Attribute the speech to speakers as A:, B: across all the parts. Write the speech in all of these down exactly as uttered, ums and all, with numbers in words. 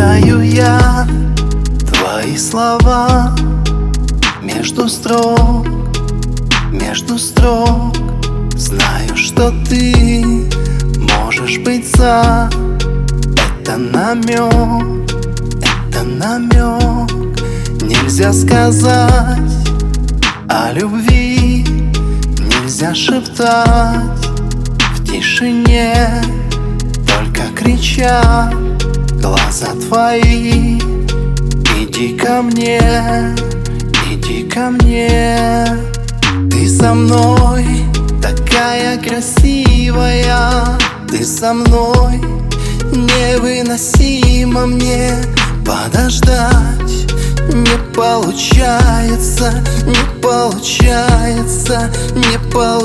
A: Читаю я твои слова между строк, между строк. Знаю, что ты можешь быть за. Это намек, это намек. Нельзя сказать о любви, нельзя шептать в тишине. Только кричат глаза твои. Иди ко мне, иди ко мне. Ты со мной такая красивая. Ты со мной невыносимо мне подождать. Не получается, не получается, не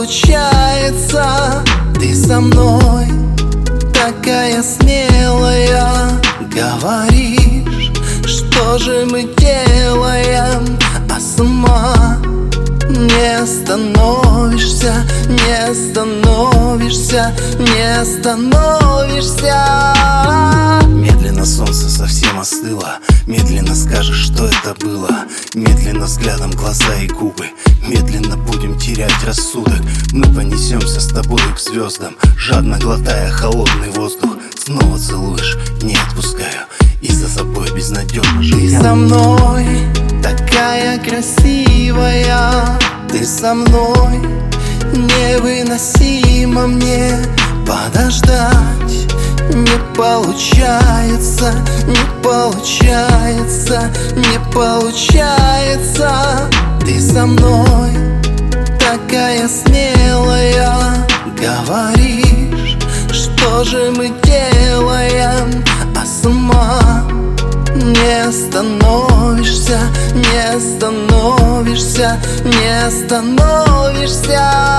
A: получается. Ты со мной такая смелая. Говоришь, что же мы делаем, а сама не остановишься, не остановишься, не остановишься.
B: Медленно солнце совсем остыло. Медленно скажешь, что это было. Медленно взглядом глаза и губы. Медленно будем терять рассудок. Мы понесемся с тобою к звездам, жадно глотая холодный воздух. Снова целуешь, не отпускаю, и за собой безнадежно живу.
A: Ты со мной такая красивая. Ты со мной невыносимо мне подождать. Не получается, не получается, не получается. Ты со мной такая смелая. Говоришь, что же мы делаем, а сама не остановишься, не остановишься, не остановишься.